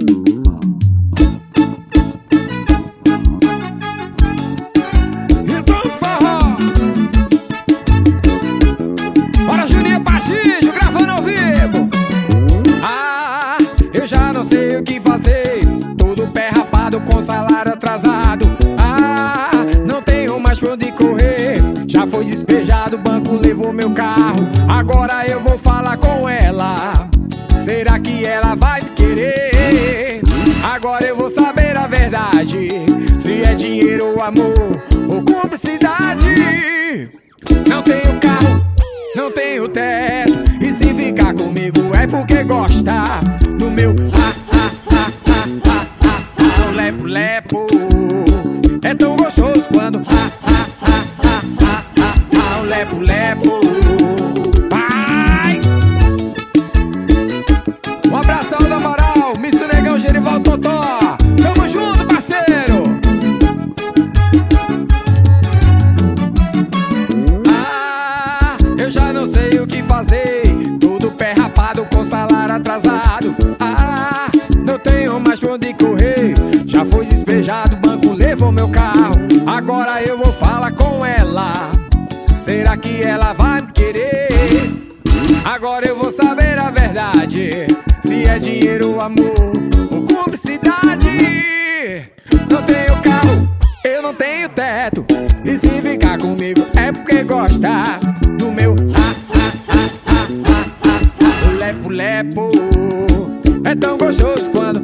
Então forró. Bora, Juninho Pachígio, gravando ao vivo. Ah, eu já não sei o que fazer. Todo pé rapado com salário atrasado. Ah, não tenho mais pra onde correr. Já foi despejado, o banco levou meu carro. Agora eu vou falar com ela. Será que ela vai me querer? Agora eu vou saber a verdade. Se é dinheiro ou amor ou cumplicidade. Não tenho carro, não tenho teto. E se ficar comigo é porque gosta do meu o lepo-lepo. É tão gostoso quando o lepo-lepo. Vai! Um abração da moral, Misso Negão, Gerivaldo Totó. Tamo junto, parceiro! Ah, eu já não sei o que fazer. Todo pé rapado com salário atrasado. Ah, não tenho mais pra onde correr. Já foi despejado, o banco levou meu carro. Agora eu vou falar com ela. Será que ela vai me querer? Agora eu vou saber a verdade. Se é dinheiro, amor ou cumplicidade. Não tenho carro, eu não tenho teto. E se ficar comigo é porque gosta do meu o lepo-lepo. É tão gostoso quando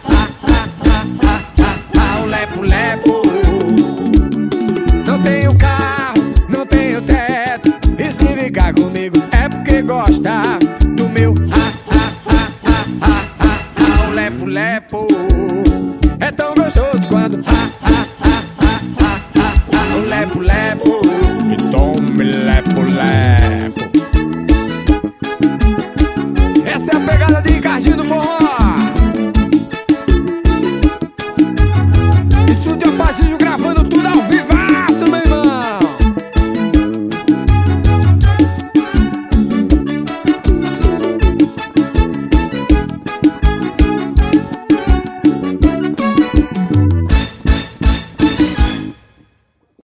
o lepo-lepo. Não tenho carro, não tenho teto. E se ficar comigo é porque gosta do meu o lepo-lepo. É tão gostoso quando o lepo-lepo. E tome lepo-lepo.